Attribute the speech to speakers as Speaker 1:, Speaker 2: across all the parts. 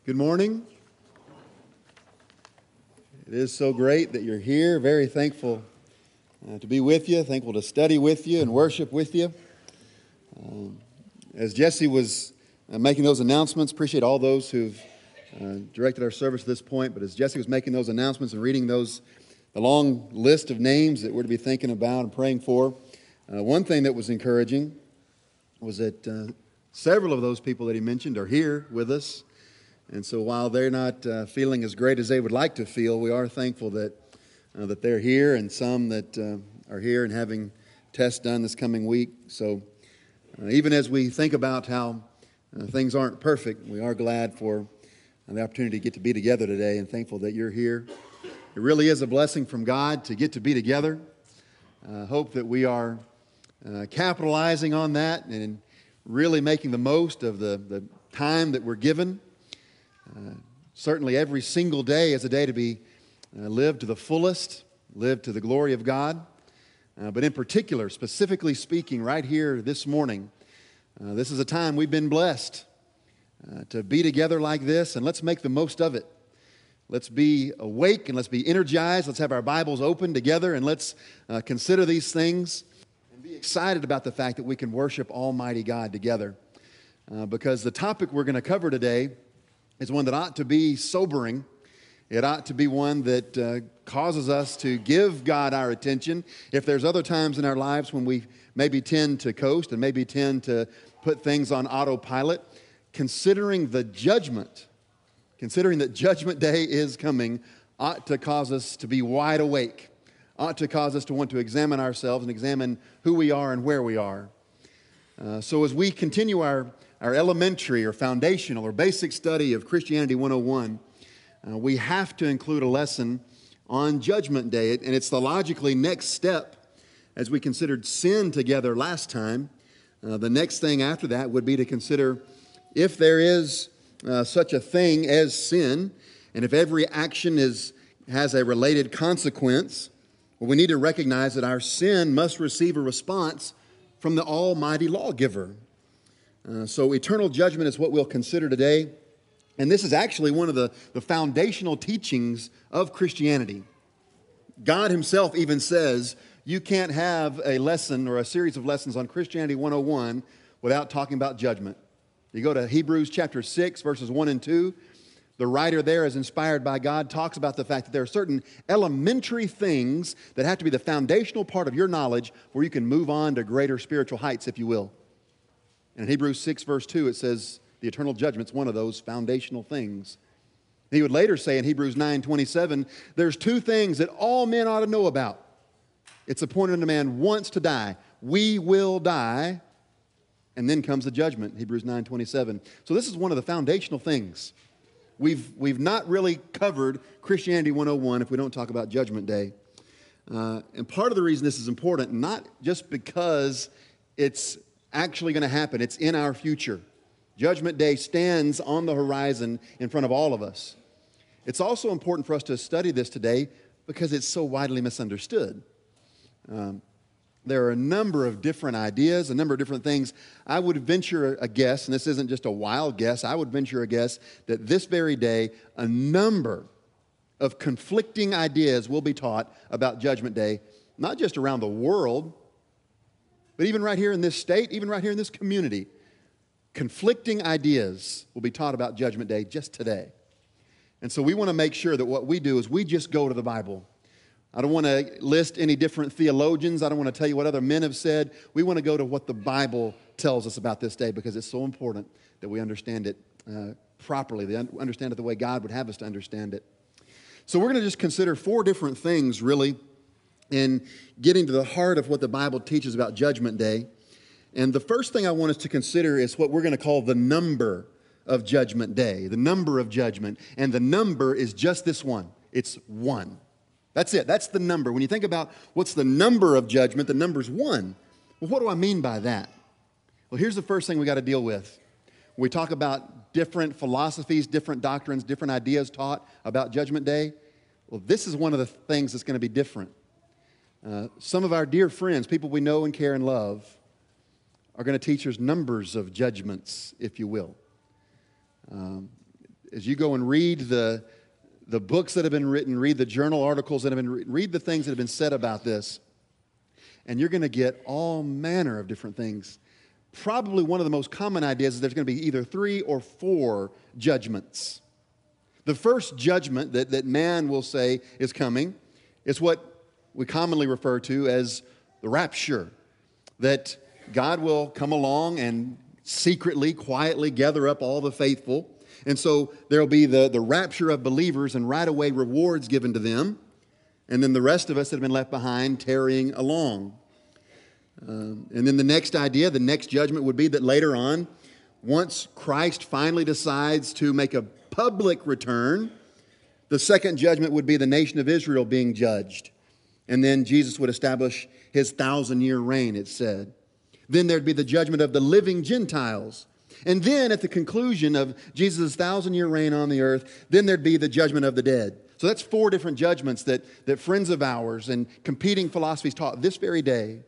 Speaker 1: Good morning. It is so great that you're here. Very thankful to be with you, thankful to study with you and worship with you. As Jesse was making those announcements, appreciate all those who've directed our service to this point, but as Jesse was making those announcements and reading the long list of names that we're to be thinking about and praying for, one thing that was encouraging was that several of those people that he mentioned are here with us. And so while they're not feeling as great as they would like to feel, we are thankful that they're here, and some that are here and having tests done this coming week. So even as we think about how things aren't perfect, we are glad for the opportunity to get to be together today and thankful that you're here. It really is a blessing from God to get to be together. Hope that we are capitalizing on that and really making the most of the time that we're given. Certainly every single day is a day to be lived to the fullest, lived to the glory of God. But in particular, specifically speaking, right here this morning, this is a time we've been blessed to be together like this, and let's make the most of it. Let's be awake and let's be energized. Let's have our Bibles open together and let's consider these things and be excited about the fact that we can worship Almighty God together. Because the topic we're going to cover today is one that ought to be sobering. It ought to be one that causes us to give God our attention. If there's other times in our lives when we maybe tend to coast and maybe tend to put things on autopilot, considering that Judgment Day is coming, ought to cause us to be wide awake, ought to cause us to want to examine ourselves and examine who we are and where we are. So as we continue our elementary or foundational or basic study of Christianity 101, we have to include a lesson on Judgment Day. And it's the logically next step as we considered sin together last time. The next thing after that would be to consider if there is such a thing as sin, and if every action has a related consequence, well, we need to recognize that our sin must receive a response from the Almighty Lawgiver. So eternal judgment is what we'll consider today. And this is actually one of the foundational teachings of Christianity. God himself even says you can't have a lesson or a series of lessons on Christianity 101 without talking about judgment. You go to Hebrews chapter 6, verses 1 and 2. The writer there, is inspired by God, talks about the fact that there are certain elementary things that have to be the foundational part of your knowledge where you can move on to greater spiritual heights, if you will. And in Hebrews 6, verse 2, it says the eternal judgment is one of those foundational things. He would later say in Hebrews 9:27, there's two things that all men ought to know about. It's appointed unto man once to die. We will die. And then comes the judgment, Hebrews 9:27. So this is one of the foundational things. We've not really covered Christianity 101 if we don't talk about Judgment Day. And part of the reason this is important, not just because it's actually going to happen, it's in our future. Judgment Day stands on the horizon in front of all of us. It's also important for us to study this today because it's so widely misunderstood. There are a number of different ideas, a number of different things. I would venture a guess, and this isn't just a wild guess, I would venture a guess that this very day, a number of conflicting ideas will be taught about Judgment Day, not just around the world, but even right here in this state, even right here in this community. Conflicting ideas will be taught about Judgment Day just today. And so we want to make sure that what we do is we just go to the Bible. I don't want to list any different theologians. I don't want to tell you what other men have said. We want to go to what the Bible tells us about this day because it's so important that we understand it properly, understand it the way God would have us to understand it. So we're going to just consider four different things, really, in getting to the heart of what the Bible teaches about Judgment Day. And the first thing I want us to consider is what we're going to call the number of Judgment Day, the number of judgment. And the number is just this one. It's one. That's it. That's the number. When you think about what's the number of judgment, the number's one. Well, what do I mean by that? Well, here's the first thing we got to deal with. When we talk about different philosophies, different doctrines, different ideas taught about Judgment Day, well, this is one of the things that's going to be different. Some of our dear friends, people we know and care and love, are going to teach us numbers of judgments, if you will. as you go and read the books that have been written, read the journal articles that have been written, read the things that have been said about this, and you're going to get all manner of different things. Probably one of the most common ideas is there's going to be either 3 or 4 judgments. The first judgment that man will say is coming is what we commonly refer to as the rapture, that God will come along and secretly, quietly gather up all the faithful. And so there will be the rapture of believers and right away rewards given to them. And then the rest of us that have been left behind tarrying along. And then the next idea, the next judgment would be that later on, once Christ finally decides to make a public return, the second judgment would be the nation of Israel being judged. And then Jesus would establish his 1,000-year reign, it said. Then there'd be the judgment of the living Gentiles. And then at the conclusion of Jesus' 1,000-year reign on the earth, then there'd be the judgment of the dead. So that's 4 different judgments that friends of ours and competing philosophies taught this very day.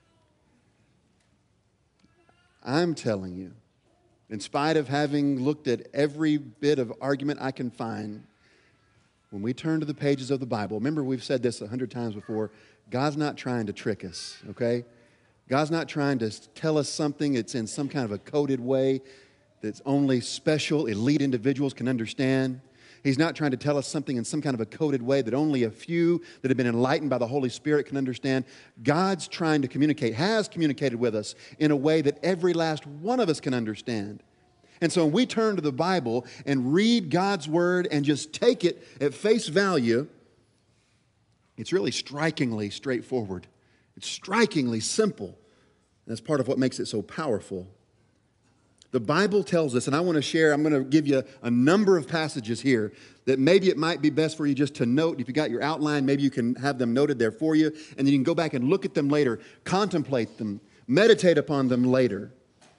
Speaker 1: I'm telling you, in spite of having looked at every bit of argument I can find, when we turn to the pages of the Bible, remember we've said this 100 times before, God's not trying to trick us, okay? God's not trying to tell us something that's in some kind of a coded way that's only special, elite individuals can understand. He's not trying to tell us something in some kind of a coded way that only a few that have been enlightened by the Holy Spirit can understand. God's trying to communicate, has communicated with us in a way that every last one of us can understand. And so when we turn to the Bible and read God's Word and just take it at face value, it's really strikingly straightforward. It's strikingly simple. And that's part of what makes it so powerful. The Bible tells us, and I'm going to give you a number of passages here that maybe it might be best for you just to note. If you got your outline, maybe you can have them noted there for you, and then you can go back and look at them later, contemplate them, meditate upon them later.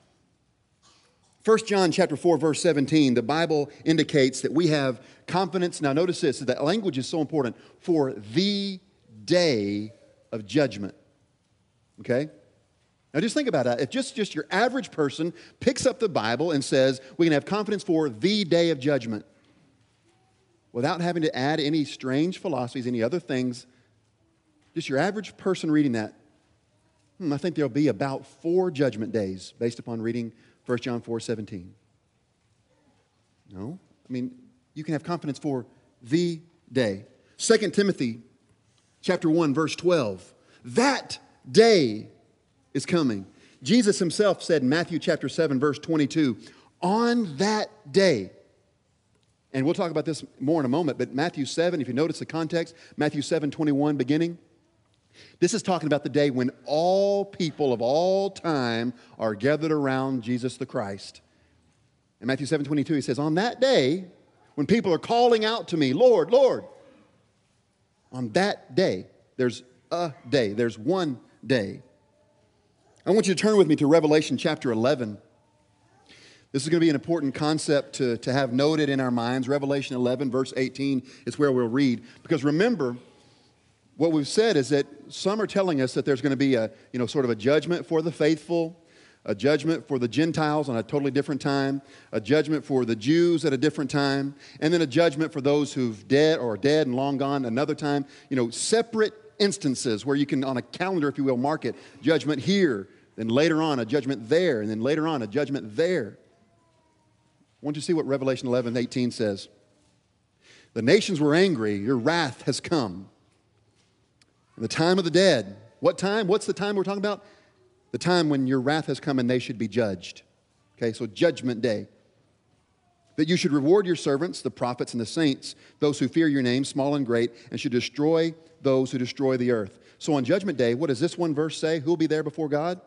Speaker 1: 1 John chapter 4, verse 17, the Bible indicates that we have confidence. Now notice this, that language is so important, for the day of judgment. Okay? Now just think about that. If just your average person picks up the Bible and says, we can have confidence for the day of judgment, without having to add any strange philosophies, any other things, just your average person reading that, I think there'll be about 4 judgment days based upon reading 1 John 4:17. No? I mean, you can have confidence for the day. 2 Timothy chapter 1, verse 12. That day is coming. Jesus himself said in Matthew chapter 7, verse 22, on that day, and we'll talk about this more in a moment, but Matthew 7, if you notice the context, Matthew 7:21 beginning, this is talking about the day when all people of all time are gathered around Jesus the Christ. In Matthew 7:22, he says, on that day, when people are calling out to me, Lord, Lord, on that day, there's one day. I want you to turn with me to Revelation chapter 11. This is going to be an important concept to have noted in our minds. Revelation 11, verse 18 is where we'll read. Because remember, what we've said is that some are telling us that there's going to be a judgment for the faithful, a judgment for the Gentiles on a totally different time, a judgment for the Jews at a different time, and then a judgment for those who've dead or are dead and long gone another time. Separate instances where you can, on a calendar, if you will, mark it, judgment here, then later on a judgment there, and then later on a judgment there. I want you to see what Revelation 11:18 says. The nations were angry, your wrath has come. In the time of the dead. What time? What's the time we're talking about? The time when your wrath has come and they should be judged. Okay, so judgment day. That you should reward your servants, the prophets and the saints, those who fear your name, small and great, and should destroy those who destroy the earth. So on judgment day, what does this one verse say? Who will be there before God?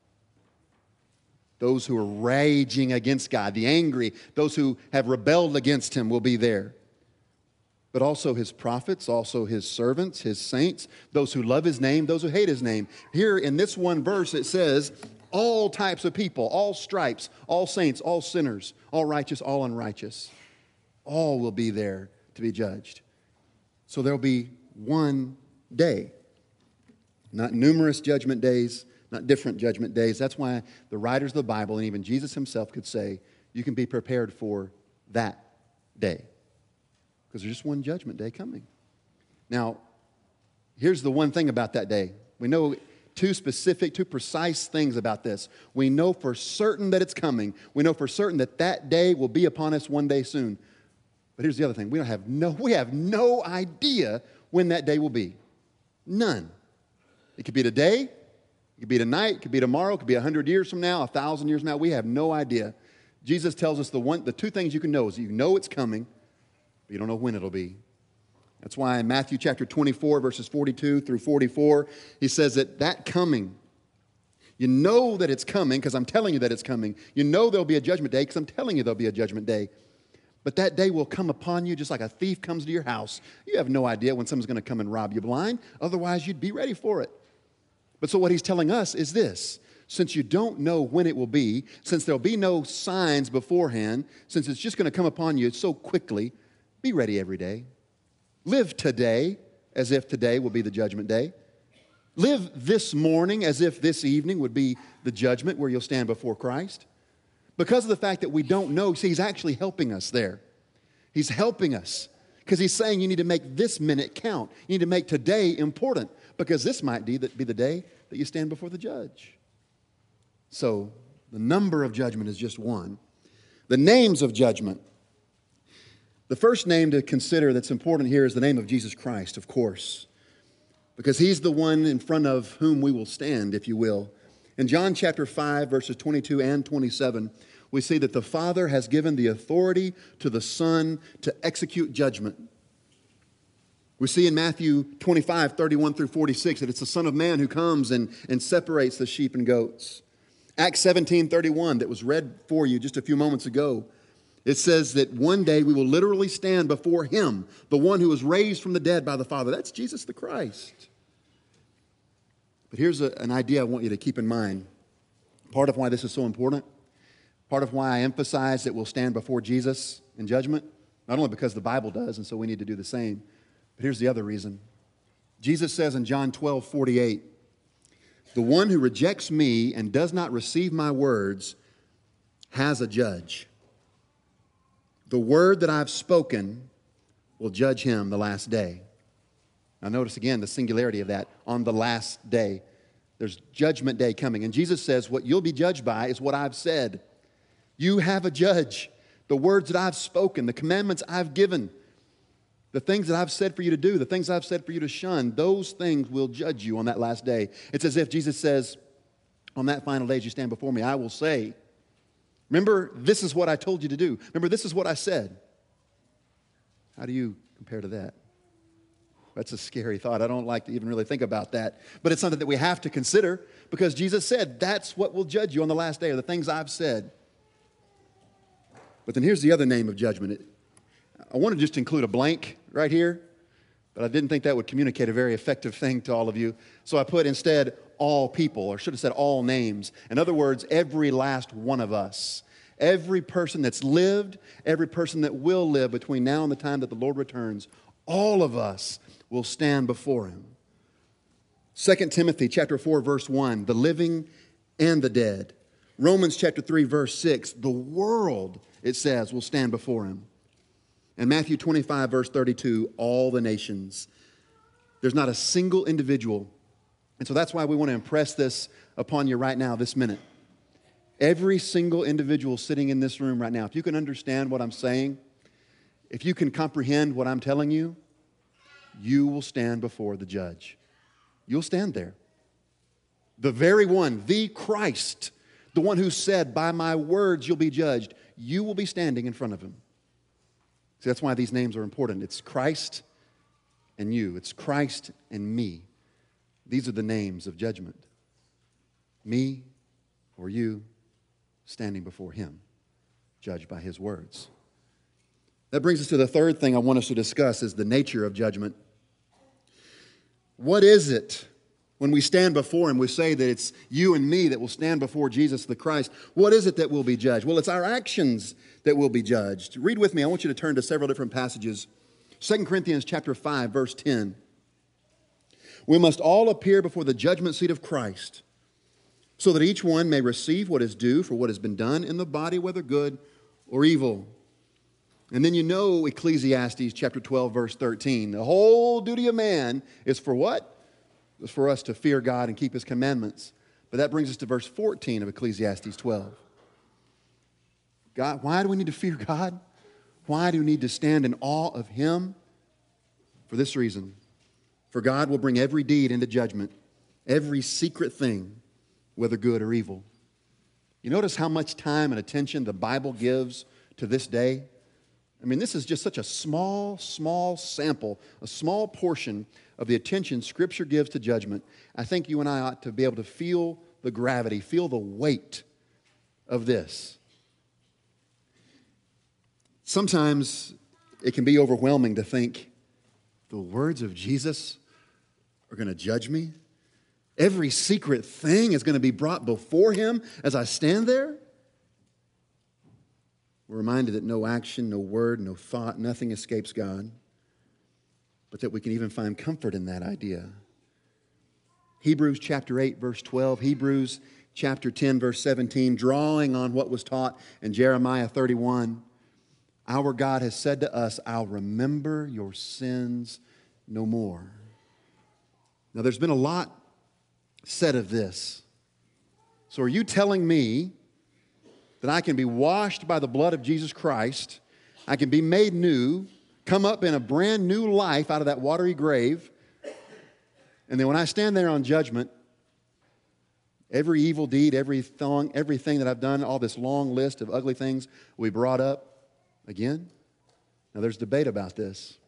Speaker 1: Those who are raging against God, the angry, those who have rebelled against him will be there. But also his prophets, also his servants, his saints, those who love his name, those who hate his name. Here in this one verse it says, all types of people, all stripes, all saints, all sinners, all righteous, all unrighteous. All will be there to be judged. So there'll be one day, not numerous judgment days, not different judgment days. That's why the writers of the Bible and even Jesus himself could say, you can be prepared for that day. Because there's just one judgment day coming. Now, here's the one thing about that day. We know two precise things about this. We know for certain that it's coming. We know for certain that that day will be upon us one day soon. But here's the other thing. We have no idea when that day will be. None. It could be today. It could be tonight. It could be tomorrow. It could be 100 years from now, 1,000 years from now. We have no idea. Jesus tells us the two things you can know is you know it's coming, but you don't know when it'll be. That's why in Matthew chapter 24, verses 42 through 44, he says that coming, you know that it's coming because I'm telling you that it's coming. You know there'll be a judgment day because I'm telling you there'll be a judgment day. But that day will come upon you just like a thief comes to your house. You have no idea when someone's going to come and rob you blind. Otherwise, you'd be ready for it. But so what he's telling us is this. Since you don't know when it will be, since there'll be no signs beforehand, since it's just going to come upon you so quickly, be ready every day. Live today as if today will be the judgment day. Live this morning as if this evening would be the judgment where you'll stand before Christ. Because of the fact that we don't know, see, he's actually helping us there. He's helping us because he's saying you need to make this minute count. You need to make today important because this might be the day that you stand before the judge. So the number of judgment is just one. The names of judgment. The first name to consider that's important here is the name of Jesus Christ, of course, because he's the one in front of whom we will stand, if you will. In John chapter 5, verses 22 and 27, we see that the Father has given the authority to the Son to execute judgment. We see in Matthew 25, 31 through 46, that it's the Son of Man who comes and separates the sheep and goats. Acts 17, 31, that was read for you just a few moments ago, it says that one day we will literally stand before him, the one who was raised from the dead by the Father. That's Jesus the Christ. But here's an idea I want you to keep in mind. Part of why this is so important, part of why I emphasize that we'll stand before Jesus in judgment, not only because the Bible does, and so we need to do the same, but here's the other reason. Jesus says in John 12, 48, the one who rejects me and does not receive my words has a judge. The word that I've spoken will judge him the last day. Now notice again the singularity of that, on the last day. There's judgment day coming. And Jesus says what you'll be judged by is what I've said. You have a judge. The words that I've spoken, the commandments I've given, the things that I've said for you to do, the things I've said for you to shun, those things will judge you on that last day. It's as if Jesus says, on that final day as you stand before me, I will say, remember, this is what I told you to do. Remember, this is what I said. How do you compare to that? That's a scary thought. I don't like to even really think about that. But it's something that we have to consider because Jesus said that's what will judge you on the last day, are the things I've said. But then here's the other name of judgment. I want to just include a blank right here, but I didn't think that would communicate a very effective thing to all of you. So I put instead all people, or should have said all names. In other words, every last one of us. Every person that's lived, every person that will live between now and the time that the Lord returns, all of us will stand before him. 2 Timothy chapter 4, verse 1, the living and the dead. Romans chapter 3, verse 6, the world, it says, will stand before him. And Matthew 25, verse 32, all the nations. There's not a single individual. And so that's why we want to impress this upon you right now, this minute. Every single individual sitting in this room right now, if you can understand what I'm saying, if you can comprehend what I'm telling you, you will stand before the judge. You'll stand there. The very one, the Christ, the one who said, by my words you'll be judged, you will be standing in front of him. See, that's why these names are important. It's Christ and you. It's Christ and me. These are the names of judgment. Me or you standing before him, judged by his words. That brings us to the third thing I want us to discuss is the nature of judgment. What is it when we stand before him? We say that it's you and me that will stand before Jesus the Christ. What is it that will be judged? Well, it's our actions that will be judged. Read with me. I want you to turn to several different passages. 2 Corinthians chapter 5, verse 10. We must all appear before the judgment seat of Christ, so that each one may receive what is due for what has been done in the body, whether good or evil. And then you know Ecclesiastes chapter 12, verse 13. The whole duty of man is for what? It's for us to fear God and keep His commandments. But that brings us to verse 14 of Ecclesiastes 12. God, why do we need to fear God? Why do we need to stand in awe of Him? For this reason. For God will bring every deed into judgment, every secret thing, whether good or evil. You notice how much time and attention the Bible gives to this day? I mean, this is just such a small sample, a small portion of the attention Scripture gives to judgment. I think you and I ought to be able to feel the gravity, feel the weight of this. Sometimes it can be overwhelming to think, the words of Jesus are going to judge me? Every secret thing is going to be brought before Him as I stand there? We're reminded that no action, no word, no thought, nothing escapes God, but that we can even find comfort in that idea. Hebrews chapter 8, verse 12, Hebrews chapter 10, verse 17, drawing on what was taught in Jeremiah 31, our God has said to us, I'll remember your sins no more. Now, there's been a lot said of this. So are you telling me that I can be washed by the blood of Jesus Christ, I can be made new, come up in a brand new life out of that watery grave, and then when I stand there on judgment, every evil deed, everything that I've done, all this long list of ugly things will be brought up again? Now, there's debate about this.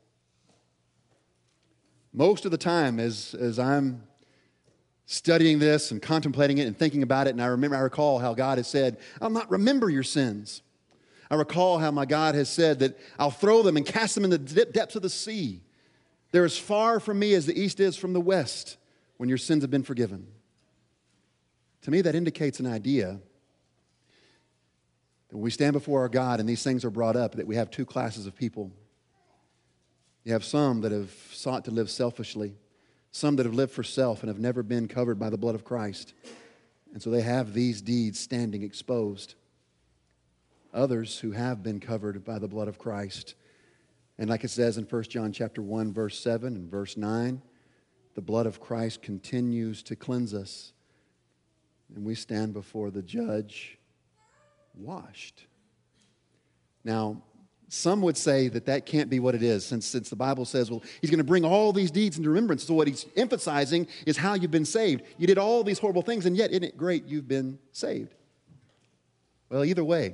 Speaker 1: Most of the time, as I'm studying this and contemplating it and thinking about it, and I recall how God has said, I'll not remember your sins. I recall how my God has said that I'll throw them and cast them in the depths of the sea. They're as far from me as the east is from the west when your sins have been forgiven. To me, that indicates an idea that when we stand before our God and these things are brought up, that we have two classes of people. You have some that have sought to live selfishly, some that have lived for self and have never been covered by the blood of Christ. And so they have these deeds standing exposed. Others who have been covered by the blood of Christ. And like it says in 1 John chapter 1, verse 7 and verse 9, the blood of Christ continues to cleanse us. And we stand before the judge washed. Now, some would say that that can't be what it is, since the Bible says, well, He's going to bring all these deeds into remembrance. So what He's emphasizing is how you've been saved. You did all these horrible things, and yet, isn't it great you've been saved? Well, either way,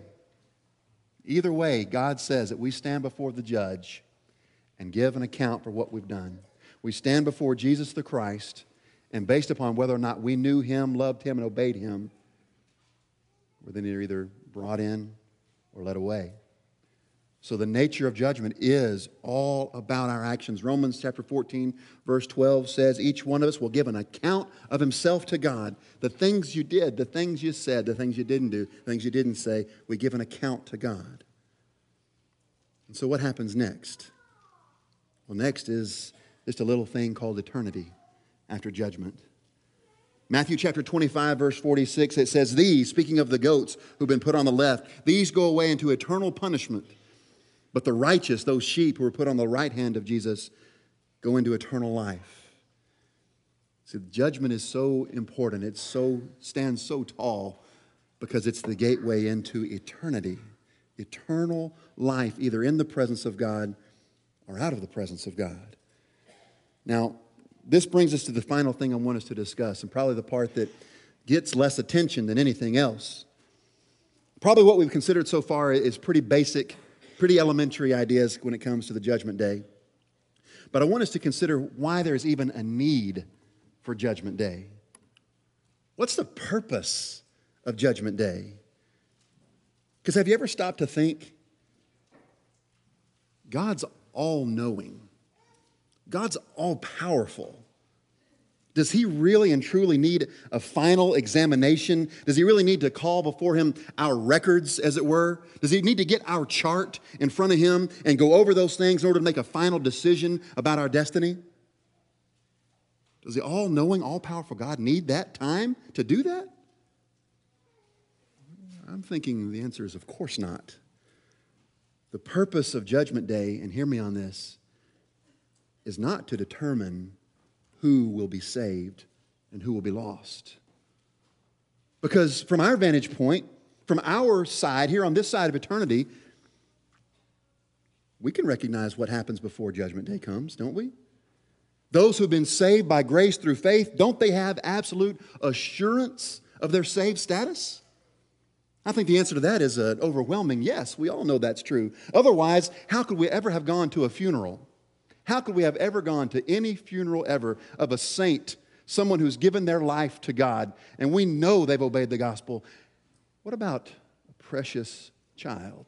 Speaker 1: God says that we stand before the judge and give an account for what we've done. We stand before Jesus the Christ, and based upon whether or not we knew Him, loved Him, and obeyed Him, we're then either brought in or led away. So the nature of judgment is all about our actions. Romans chapter 14, verse 12 says, each one of us will give an account of himself to God. The things you did, the things you said, the things you didn't do, the things you didn't say, we give an account to God. And so what happens next? Well, next is just a little thing called eternity after judgment. Matthew chapter 25, verse 46, it says, these, speaking of the goats who've been put on the left, these go away into eternal punishment. But the righteous, those sheep who are put on the right hand of Jesus, go into eternal life. See, judgment is so important. It stands so tall because it's the gateway into eternity. Eternal life, either in the presence of God or out of the presence of God. Now, this brings us to the final thing I want us to discuss, and probably the part that gets less attention than anything else. Probably what we've considered so far is pretty basic, pretty elementary ideas when it comes to the judgment day. But I want us to consider why there's even a need for judgment day. What's the purpose of judgment day? Because have you ever stopped to think, God's all-knowing. God's all-powerful. Does He really and truly need a final examination? Does He really need to call before Him our records, as it were? Does He need to get our chart in front of Him and go over those things in order to make a final decision about our destiny? Does the all-knowing, all-powerful God need that time to do that? I'm thinking the answer is of course not. The purpose of Judgment Day, and hear me on this, is not to determine who will be saved and who will be lost. Because from our vantage point, from our side, here on this side of eternity, we can recognize what happens before Judgment Day comes, don't we? Those who've been saved by grace through faith, don't they have absolute assurance of their saved status? I think the answer to that is an overwhelming yes. We all know that's true. Otherwise, how could we ever have gone to a funeral? How could we have ever gone to any funeral ever of a saint, someone who's given their life to God, and we know they've obeyed the gospel? What about a precious child?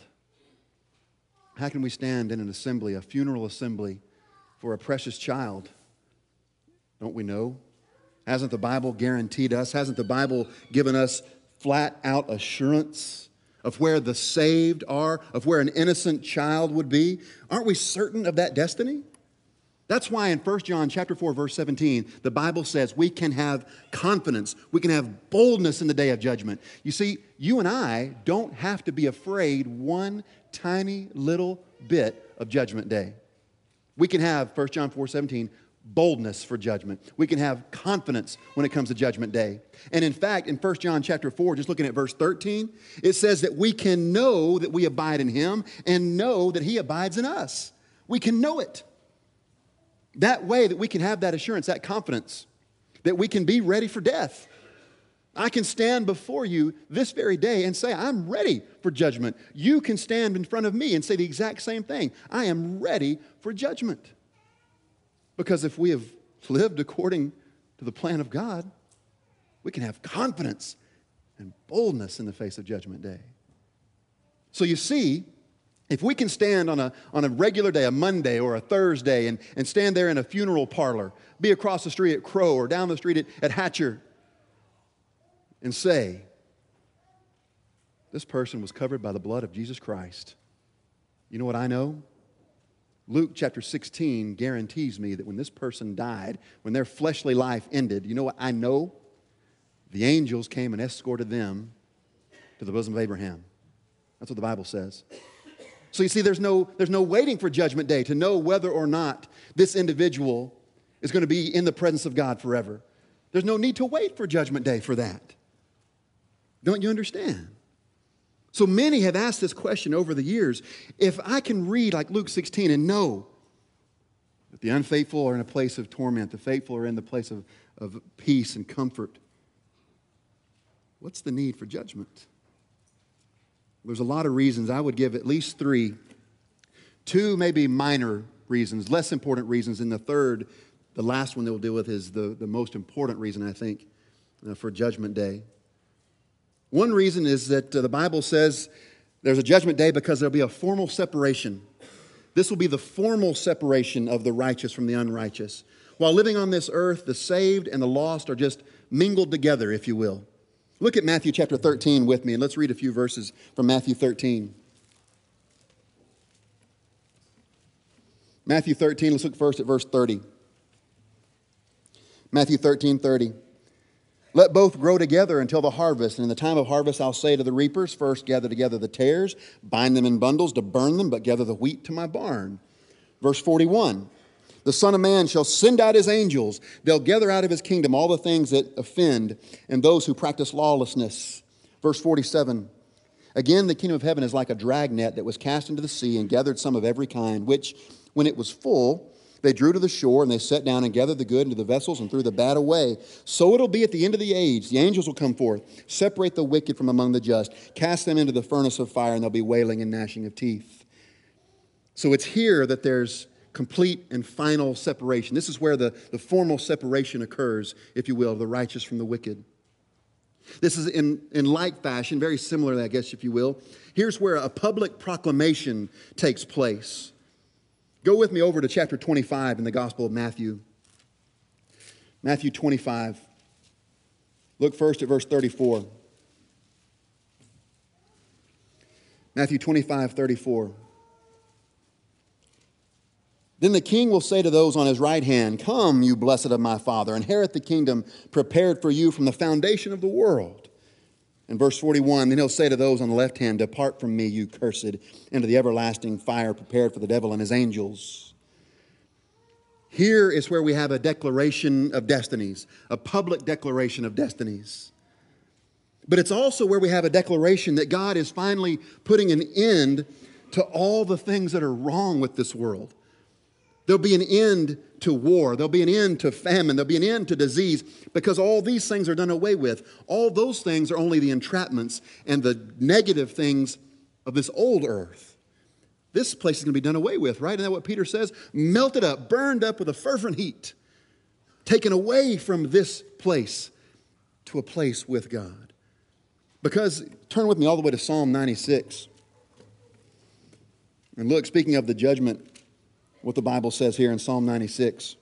Speaker 1: How can we stand in an assembly, a funeral assembly, for a precious child? Don't we know? Hasn't the Bible guaranteed us? Hasn't the Bible given us flat out assurance of where the saved are, of where an innocent child would be? Aren't we certain of that destiny? That's why in 1 John chapter 4, verse 17, the Bible says we can have confidence, we can have boldness in the day of judgment. You see, you and I don't have to be afraid one tiny little bit of Judgment Day. We can have, 1 John 4, 17, boldness for judgment. We can have confidence when it comes to Judgment Day. And in fact, in 1 John chapter 4, just looking at verse 13, it says that we can know that we abide in Him and know that He abides in us. We can know it. That way that we can have that assurance, that confidence, that we can be ready for death. I can stand before you this very day and say, I'm ready for judgment. You can stand in front of me and say the exact same thing. I am ready for judgment. Because if we have lived according to the plan of God, we can have confidence and boldness in the face of Judgment Day. So you see, if we can stand on a regular day, a Monday or a Thursday, and stand there in a funeral parlor, be across the street at Crow or down the street at Hatcher, and say, this person was covered by the blood of Jesus Christ. You know what I know? Luke chapter 16 guarantees me that when this person died, when their fleshly life ended, you know what I know? The angels came and escorted them to the bosom of Abraham. That's what the Bible says. So you see, there's no waiting for Judgment Day to know whether or not this individual is going to be in the presence of God forever. There's no need to wait for Judgment Day for that. Don't you understand? So many have asked this question over the years. If I can read like Luke 16 and know that the unfaithful are in a place of torment, the faithful are in the place of peace and comfort, what's the need for judgment? There's a lot of reasons. I would give at least three. Two maybe minor reasons, less important reasons, and the third, the last one that we'll deal with, is the most important reason, I think, for Judgment Day. One reason is that the Bible says there's a Judgment Day because there'll be a formal separation. This will be the formal separation of the righteous from the unrighteous. While living on this earth, the saved and the lost are just mingled together, if you will. Look at Matthew chapter 13 with me, and let's read a few verses from Matthew 13. Matthew 13, let's look first at verse 30. Matthew 13:30. Let both grow together until the harvest. And in the time of harvest, I'll say to the reapers, first gather together the tares, bind them in bundles to burn them, but gather the wheat to my barn. Verse 41. The Son of Man shall send out his angels. They'll gather out of his kingdom all the things that offend and those who practice lawlessness. Verse 47. Again, the kingdom of heaven is like a dragnet that was cast into the sea and gathered some of every kind, which, when it was full, they drew to the shore, and they sat down and gathered the good into the vessels and threw the bad away. So it'll be at the end of the age. The angels will come forth, separate the wicked from among the just, cast them into the furnace of fire, and there'll be wailing and gnashing of teeth. So it's here that there's complete and final separation. This is where the formal separation occurs, if you will, of the righteous from the wicked. This is in like fashion, very similar, I guess, if you will. Here's where a public proclamation takes place. Go with me over to chapter 25 in the Gospel of Matthew. Matthew 25. Look first at verse 34. Matthew 25:34. Then the king will say to those on his right hand, come, you blessed of my Father, inherit the kingdom prepared for you from the foundation of the world. In verse 41, then he'll say to those on the left hand, depart from me, you cursed, into the everlasting fire prepared for the devil and his angels. Here is where we have a declaration of destinies, a public declaration of destinies. But it's also where we have a declaration that God is finally putting an end to all the things that are wrong with this world. There'll be an end to war. There'll be an end to famine. There'll be an end to disease because all these things are done away with. All those things are only the entrapments and the negative things of this old earth. This place is going to be done away with, right? Isn't that what Peter says? Melted up, burned up with a fervent heat, taken away from this place to a place with God. Because, turn with me all the way to Psalm 96. And look, speaking of the judgment, what the Bible says here in Psalm 96.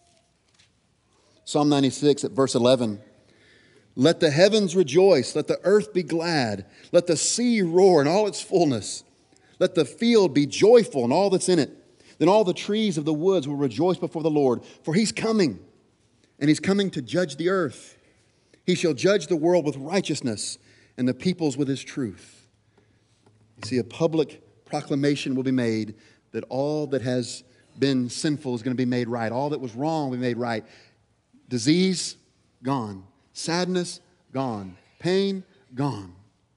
Speaker 1: Psalm 96 at verse 11. Let the heavens rejoice, let the earth be glad, let the sea roar in all its fullness, let the field be joyful and all that's in it. Then all the trees of the woods will rejoice before the Lord, for he's coming, and he's coming to judge the earth. He shall judge the world with righteousness and the peoples with his truth. You see, a public proclamation will be made that all that has been sinful is going to be made right. All that was wrong will be made right. Disease, gone. Sadness, gone. Pain, gone.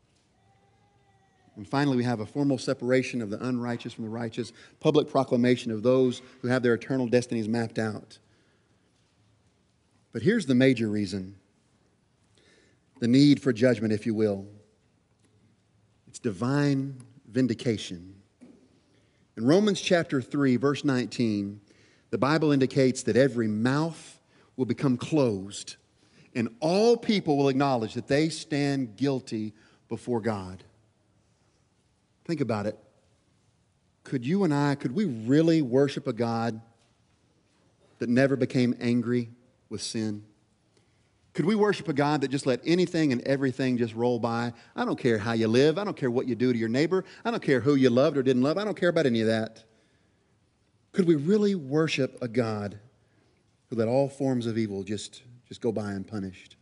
Speaker 1: And finally, we have a formal separation of the unrighteous from the righteous, public proclamation of those who have their eternal destinies mapped out. But here's the major reason, the need for judgment, if you will. It's divine vindication. In Romans chapter 3, verse 19, the Bible indicates that every mouth will become closed and all people will acknowledge that they stand guilty before God. Think about it. Could you and I, could we really worship a God that never became angry with sin? Could we worship a God that just let anything and everything just roll by? I don't care how you live. I don't care what you do to your neighbor. I don't care who you loved or didn't love. I don't care about any of that. Could we really worship a God who let all forms of evil just go by unpunished?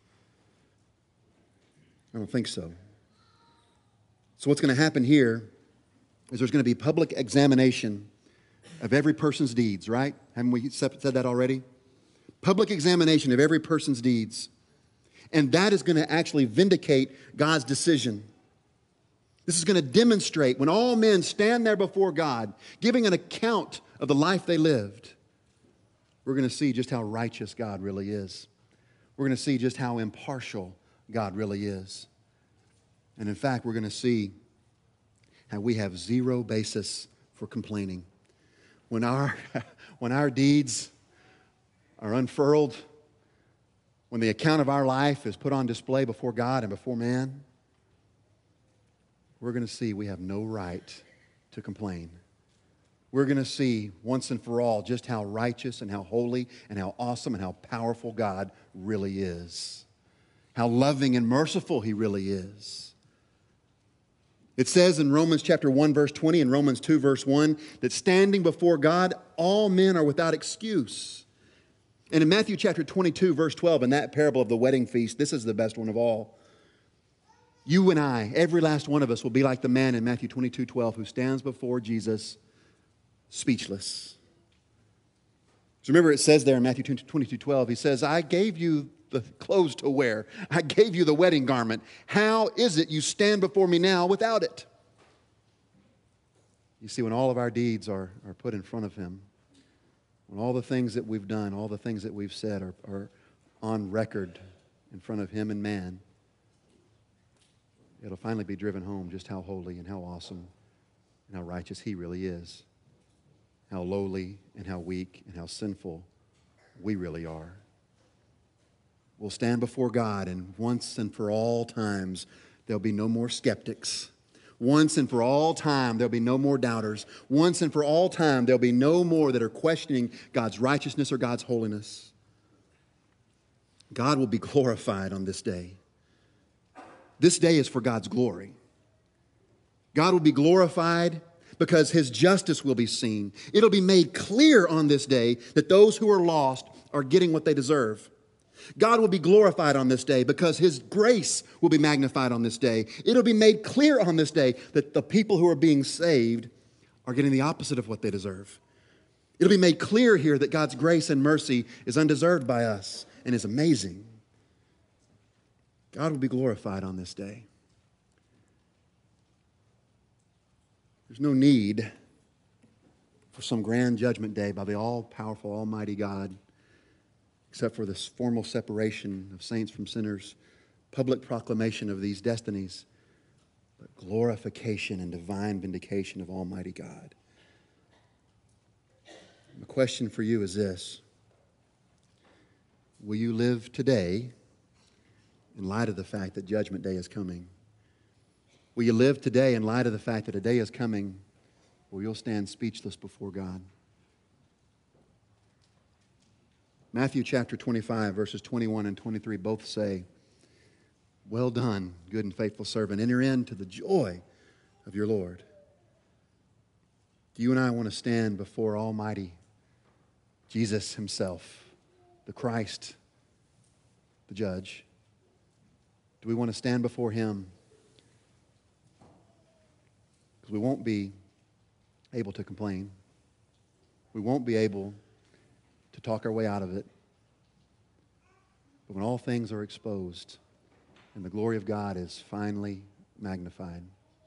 Speaker 1: I don't think so. So what's going to happen here is there's going to be public examination of every person's deeds, right? Haven't we said that already? Public examination of every person's deeds. And that is going to actually vindicate God's decision. This is going to demonstrate when all men stand there before God, giving an account of the life they lived, we're going to see just how righteous God really is. We're going to see just how impartial God really is. And in fact, we're going to see how we have zero basis for complaining. When our deeds are unfurled, when the account of our life is put on display before God and before man, we're going to see we have no right to complain. We're going to see once and for all just how righteous and how holy and how awesome and how powerful God really is. How loving and merciful He really is. It says in Romans chapter 1 verse 20 and Romans 2 verse 1 that standing before God, all men are without excuse. And in Matthew chapter 22 verse 12, in that parable of the wedding feast, this is the best one of all. You and I, every last one of us, will be like the man in Matthew 22:12 who stands before Jesus speechless. So remember it says there in Matthew 22:12, He says, I gave you the clothes to wear. I gave you the wedding garment. How is it you stand before me now without it? You see, when all of our deeds are put in front of Him, when all the things that we've done, all the things that we've said are on record in front of Him and man, it'll finally be driven home just how holy and how awesome and how righteous He really is. How lowly and how weak and how sinful we really are. We'll stand before God, and once and for all times, there'll be no more skeptics. Once and for all time, there'll be no more doubters. Once and for all time, there'll be no more that are questioning God's righteousness or God's holiness. God will be glorified on this day. This day is for God's glory. God will be glorified because His justice will be seen. It'll be made clear on this day that those who are lost are getting what they deserve. God will be glorified on this day because His grace will be magnified on this day. It'll be made clear on this day that the people who are being saved are getting the opposite of what they deserve. It'll be made clear here that God's grace and mercy is undeserved by us and is amazing. God will be glorified on this day. There's no need for some grand judgment day by the all-powerful, almighty God, except for this formal separation of saints from sinners, public proclamation of these destinies, but glorification and divine vindication of almighty God. The question for you is this: will you live today in light of the fact that Judgment Day is coming? Will you live today in light of the fact that a day is coming where you'll stand speechless before God? Matthew chapter 25, verses 21 and 23 both say, "Well done, good and faithful servant. Enter into the joy of your Lord." Do you and I want to stand before Almighty Jesus Himself, the Christ, the Judge? Do we want to stand before Him? Because we won't be able to complain. We won't be able to talk our way out of it. But when all things are exposed and the glory of God is finally magnified,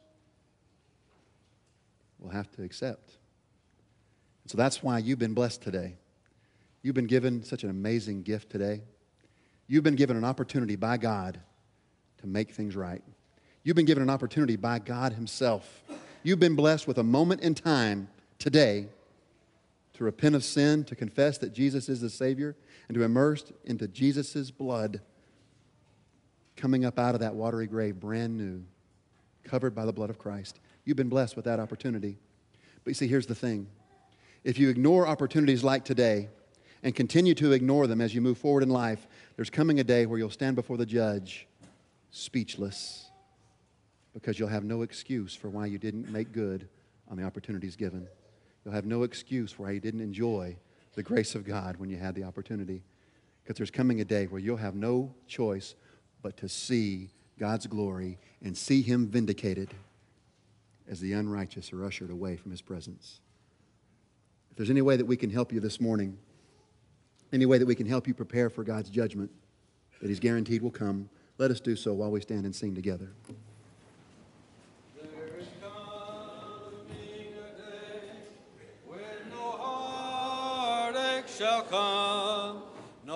Speaker 1: we'll have to accept. And so that's why you've been blessed today. You've been given such an amazing gift today. You've been given an opportunity by God to make things right. You've been given an opportunity by God Himself. You've been blessed with a moment in time today to repent of sin, to confess that Jesus is the Savior, and to immerse into Jesus' blood, coming up out of that watery grave brand new, covered by the blood of Christ. You've been blessed with that opportunity. But you see, here's the thing. If you ignore opportunities like today and continue to ignore them as you move forward in life, there's coming a day where you'll stand before the judge speechless, because you'll have no excuse for why you didn't make good on the opportunities given. You'll have no excuse for why you didn't enjoy the grace of God when you had the opportunity. Because there's coming a day where you'll have no choice but to see God's glory and see Him vindicated as the unrighteous are ushered away from His presence. If there's any way that we can help you this morning, any way that we can help you prepare for God's judgment that He's guaranteed will come, let us do so while we stand and sing together.
Speaker 2: There is coming a day when no heartache shall come.